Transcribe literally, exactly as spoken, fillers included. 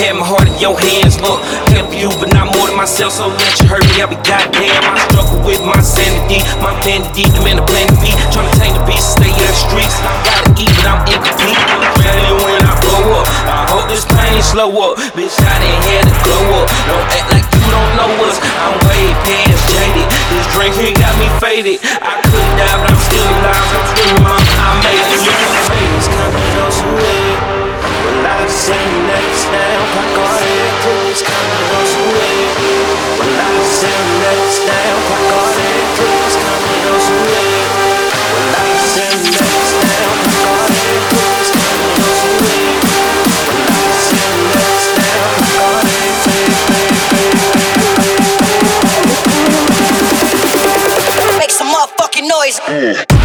had my heart in your hands, look. Help you, but not more than myself, so let you hurt me. I'll be goddamn. I struggle with my sanity, my vanity, the man to plan to be. Tryna tame the beast, stay out the streets. I gotta eat, but I'm incomplete. Rarely when I blow up, I hope this pain slow up. Bitch, I done had to glow up. Don't act like you don't know us. I'm way past jaded. This drink here got me faded. I couldn't die, but I'm still alive. I'm screaming, mom, I made it. It's coming on some way. Well, I say next down, pack all that. It's coming on some way. Well, I say next down, pack all that. It's coming on some way. Well, I say next down, pack all that. It's coming on some way. Well, I say next down, pack all that. Make some motherfucking noise.